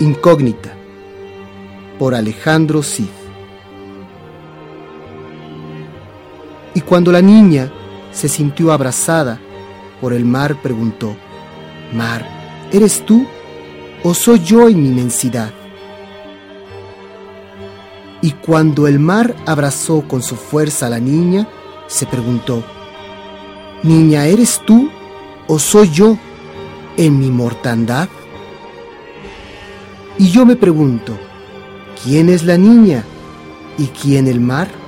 Incógnita, por Alejandro Cid. Y cuando la niña se sintió abrazada por el mar, preguntó: «Mar, ¿eres tú o soy yo en mi inmensidad?». Y cuando el mar abrazó con su fuerza a la niña, se preguntó: «Niña, ¿eres tú o soy yo en mi mortandad?». Y yo me pregunto: ¿quién es la niña y quién el mar?